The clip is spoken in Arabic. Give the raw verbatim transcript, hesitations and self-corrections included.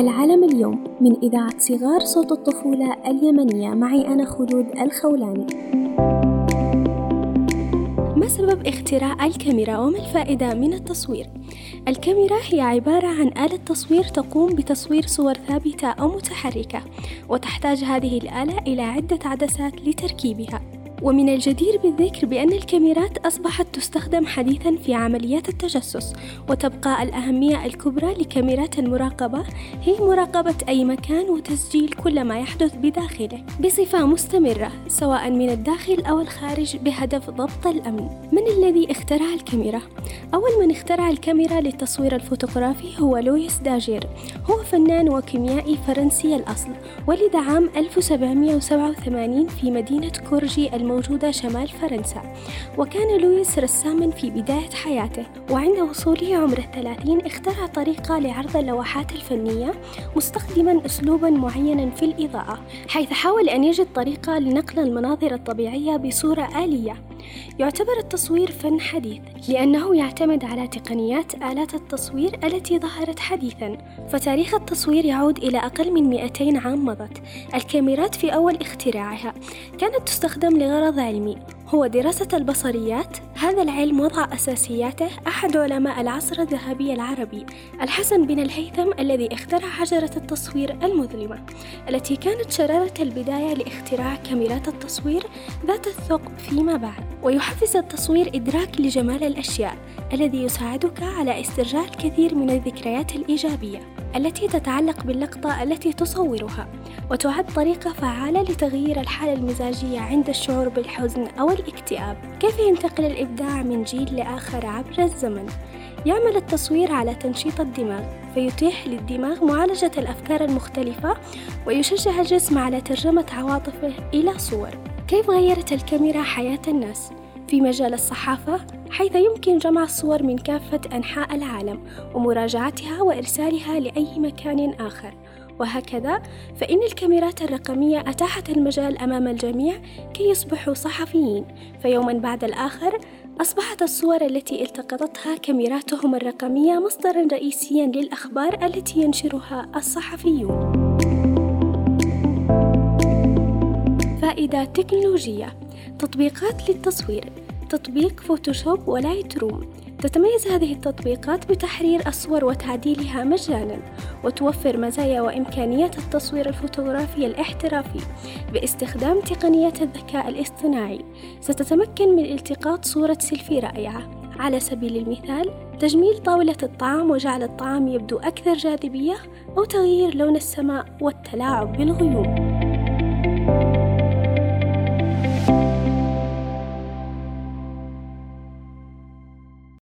العالم اليوم من إذاعة صغار صوت الطفولة اليمنية، معي أنا خلود الخولاني. ما سبب اختراع الكاميرا وما الفائدة من التصوير؟ الكاميرا هي عبارة عن آلة تصوير تقوم بتصوير صور ثابتة أو متحركة، وتحتاج هذه الآلة إلى عدة عدسات لتركيبها. ومن الجدير بالذكر بأن الكاميرات أصبحت تستخدم حديثاً في عمليات التجسس، وتبقى الأهمية الكبرى لكاميرات المراقبة هي مراقبة أي مكان وتسجيل كل ما يحدث بداخله بصفة مستمرة سواء من الداخل أو الخارج بهدف ضبط الأمن. من الذي اخترع الكاميرا؟ أول من اخترع الكاميرا للتصوير الفوتوغرافي هو لويس داجير، هو فنان وكيميائي فرنسي الأصل، ولد عام ألف وسبعمائة وسبعة وثمانين في مدينة كورجي الموجودة شمال فرنسا. وكان لويس رساماً في بداية حياته، وعند وصوله عمر الثلاثين اخترع طريقة لعرض اللوحات الفنية مستخدماً أسلوباً معيناً في الإضاءة، حيث حاول أن يجد طريقة لنقل المناظر الطبيعية بصورة آلية. يعتبر التصوير فن حديث لأنه يعتمد على تقنيات آلات التصوير التي ظهرت حديثاً، فتاريخ التصوير يعود إلى أقل من مئتين عام مضت. الكاميرات في أول اختراعها كانت تستخدم لغرض علمي، هو دراسة البصريات. هذا العلم وضع أساسياته أحد علماء العصر الذهبي العربي الحسن بن الهيثم، الذي اخترع حجرة التصوير المظلمة التي كانت شرارة البداية لاختراع كاميرات التصوير ذات الثقب فيما بعد. ويحفز التصوير إدراك لجمال الأشياء الذي يساعدك على استرجاع الكثير من الذكريات الإيجابية التي تتعلق باللقطة التي تصورها، وتعد طريقة فعالة لتغيير الحالة المزاجية عند الشعور بالحزن أو الاكتئاب. كيف ينتقل الإبداع من جيل لآخر عبر الزمن؟ يعمل التصوير على تنشيط الدماغ، فيتيح للدماغ معالجة الأفكار المختلفة، ويشجع الجسم على ترجمة عواطفه إلى صور. كيف غيرت الكاميرا حياة الناس؟ في مجال الصحافة، حيث يمكن جمع الصور من كافة أنحاء العالم ومراجعتها وإرسالها لأي مكان آخر. وهكذا فإن الكاميرات الرقمية أتاحت المجال أمام الجميع كي يصبحوا صحفيين، فيوما بعد الآخر أصبحت الصور التي التقطتها كاميراتهم الرقمية مصدراً رئيسياً للأخبار التي ينشرها الصحفيون. فائدة تكنولوجية: تطبيقات للتصوير، تطبيق فوتوشوب ولايت روم. تتميز هذه التطبيقات بتحرير الصور وتعديلها مجاناً، وتوفر مزايا وإمكانيات التصوير الفوتوغرافي الاحترافي باستخدام تقنية الذكاء الاصطناعي. ستتمكن من التقاط صورة سيلفي رائعة، على سبيل المثال تجميل طاولة الطعام وجعل الطعام يبدو أكثر جاذبية، أو تغيير لون السماء والتلاعب بالغيوم.